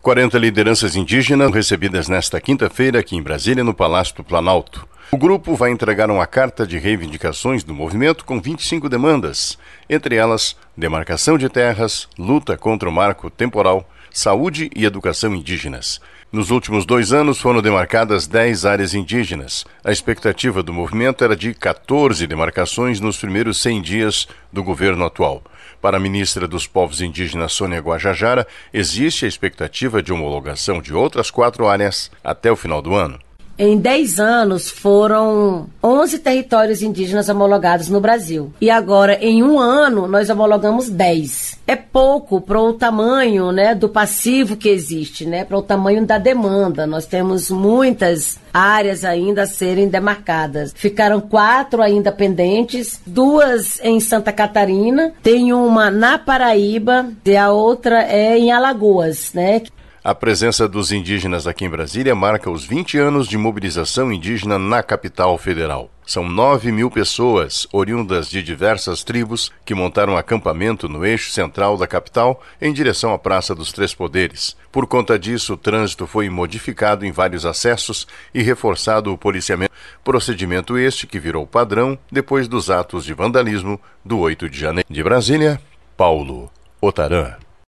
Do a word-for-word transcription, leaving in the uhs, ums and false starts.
quarenta lideranças indígenas recebidas nesta quinta-feira aqui em Brasília, no Palácio do Planalto. O grupo vai entregar uma carta de reivindicações do movimento com vinte e cinco demandas, entre elas demarcação de terras, luta contra o marco temporal, saúde e educação indígenas. Nos últimos dois anos foram demarcadas dez áreas indígenas. A expectativa do movimento era de quatorze demarcações nos primeiros cem dias do governo atual. Para a ministra dos Povos Indígenas, Sônia Guajajara, existe a expectativa de homologação de outras quatro áreas até o final do ano. Em dez anos, foram onze territórios indígenas homologados no Brasil. E agora, em um ano, nós homologamos dez. É pouco para o tamanho, né, do passivo que existe, né, para o tamanho da demanda. Nós temos muitas áreas ainda a serem demarcadas. Ficaram quatro ainda pendentes, duas em Santa Catarina, tem uma na Paraíba e a outra é em Alagoas, né? A presença dos indígenas aqui em Brasília marca os vinte anos de mobilização indígena na capital federal. São nove mil pessoas, oriundas de diversas tribos, que montaram acampamento no eixo central da capital, em direção à Praça dos Três Poderes. Por conta disso, o trânsito foi modificado em vários acessos e reforçado o policiamento. Procedimento este que virou padrão depois dos atos de vandalismo do oito de janeiro. De Brasília, Paulo Otaran.